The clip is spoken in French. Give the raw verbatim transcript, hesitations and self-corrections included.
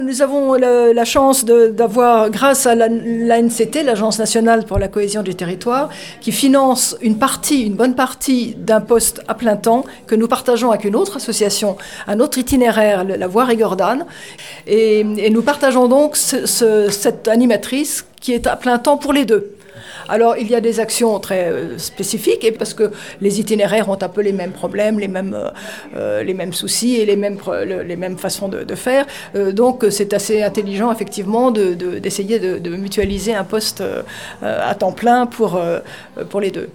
Nous avons la, la chance de, d'avoir, grâce à l'A N C T, l'Agence nationale pour la cohésion du territoire, qui finance une partie, une bonne partie d'un poste à plein temps que nous partageons avec une autre association, un autre itinéraire, la Voie Rigourdane. Et, et nous partageons donc ce, ce, cette animatrice qui est à plein temps pour les deux. Alors, il y a des actions très euh, spécifiques, et parce que les itinéraires ont un peu les mêmes problèmes, les mêmes, euh, les mêmes soucis et les mêmes, les mêmes façons de, de faire. Euh, donc, c'est assez intelligent, effectivement, de, de, d'essayer de, de mutualiser un poste euh, à temps plein pour, euh, pour les deux.